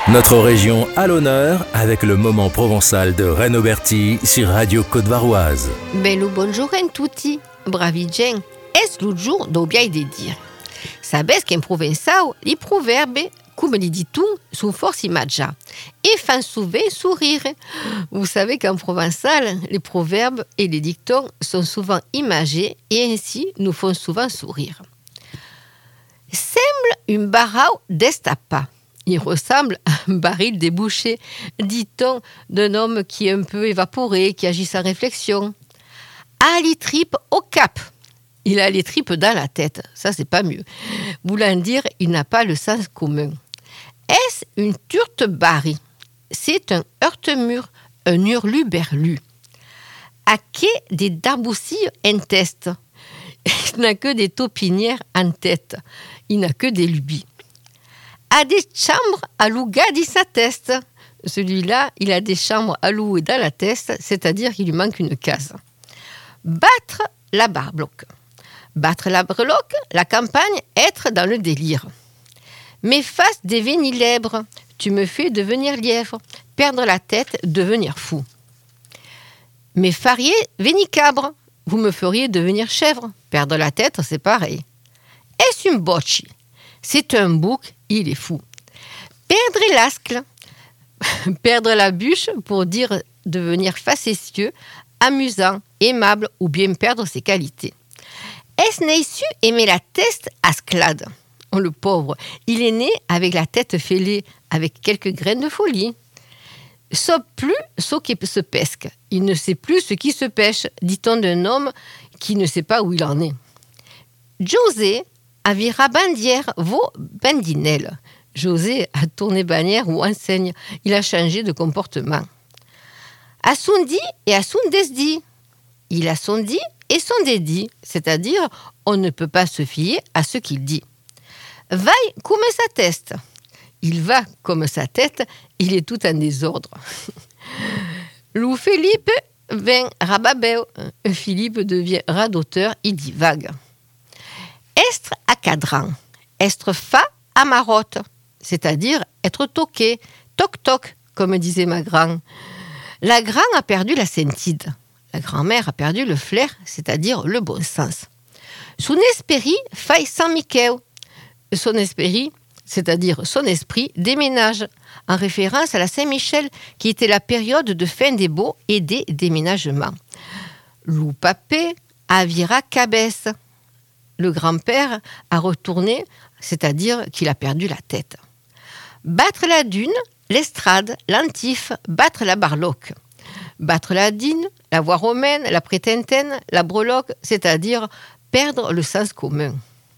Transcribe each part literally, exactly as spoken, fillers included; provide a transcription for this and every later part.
Notre région à l'honneur avec le moment provençal de Renaud Berti sur Radio Côte-Varoise. Bello bonjour a tutti, bravi gen, es lo giur d'obiai de dir. Sabes che in provençau i proverbi, come li dit tu, sont force imagia et fan souvent sourire. Vous savez qu'en provençal, les proverbes et les dictons sont souvent imagés et ainsi nous font souvent sourire. Semble une barau destapa. Il ressemble à un baril débouché, dit-on d'un homme qui est un peu évaporé, qui agit sans réflexion. A les tripes au cap. Il a les tripes dans la tête. Ça, c'est pas mieux. Voulant dire, il n'a pas le sens commun. Est-ce une turte barri? C'est un heurte-mur, un hurluberlu. À quai des darboussilles en test? Il n'a que des taupinières en tête. Il n'a que des lubies. A des chambres à louga di sa teste. Celui-là, il a des chambres à louer dans la teste, c'est-à-dire qu'il lui manque une case. Battre la barbloque. Battre la breloque, la campagne, être dans le délire. Mes faces devenir lèbres, tu me fais devenir lièvre. Perdre la tête, devenir fou. Mes fariers, vénicabre, vous me feriez devenir chèvre. Perdre la tête, c'est pareil. Est-ce une bocci? C'est un bouc, il est fou. Perdre l'ascle. Perdre la bûche pour dire devenir facétieux, amusant, aimable ou bien perdre ses qualités. Est-ce né su aimer la tête asclade? Oh, le pauvre, il est né avec la tête fêlée, avec quelques graines de folie. Sauf plus ce qui se pesque. Il ne sait plus ce qui se pêche, dit-on d'un homme qui ne sait pas où il en est. José avira bandière vos bandinelles. José a tourné bannière ou enseigne. Il a changé de comportement. A son dit et a son desdit. Il a son dit et son dédit, c'est-à-dire on ne peut pas se fier à ce qu'il dit. Vaille comme sa teste. Il va comme sa tête, il est tout en désordre. Lou Philippe vient rababeu. Philippe devient radoteur, il divague. Estre à cadran, estre fa à marotte, c'est-à-dire être toqué, toc-toc, comme disait ma grand. La grand a perdu la sentide. La grand-mère a perdu le flair, c'est-à-dire le bon sens. Son esprit faille sans Mickey. Son esprit, c'est-à-dire son esprit, déménage, en référence à la Saint-Michel, qui était la période de fin des baux et des déménagements. Lou papé avira cabesse. Le grand-père a retourné, c'est-à-dire qu'il a perdu la tête. Battre la dune, l'estrade, l'antif, battre la barloque. Battre la dune, la voie romaine, la prétentaine, la breloque, c'est-à-dire perdre le sens commun.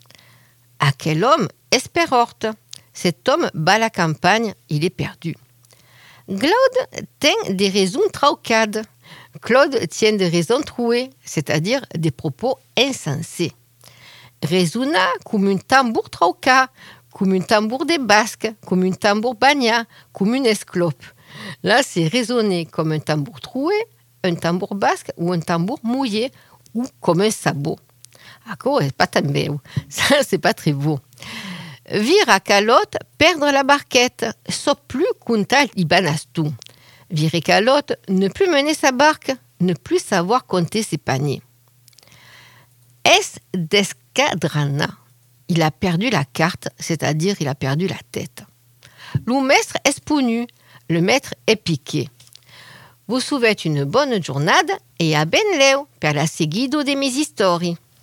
À quel homme espérorte? Cet homme bat la campagne, il est perdu. Claude tient des raisons traucades. Claude tient des raisons trouées, c'est-à-dire des propos insensés. Resuna comme un tambour trauca, comme un tambour des Basques, comme un tambour bagna, comme une esclope. Là, c'est raisonner comme un tambour troué, un tambour basque ou un tambour mouillé, ou comme un sabot. Ah, quoi, pas tant beau. Ça, c'est pas très beau. Vire à calotte, perdre la barquette, sauf plus qu'un tal ibanastou. Virer calotte, ne plus mener sa barque, ne plus savoir compter ses paniers. Es d'escadrana. Il a perdu la carte, c'est-à-dire il a perdu la tête. Lou mestre esponu. Le maître est piqué. Vous souhaite une bonne journée et à ben leo per la seguido de mes histoires.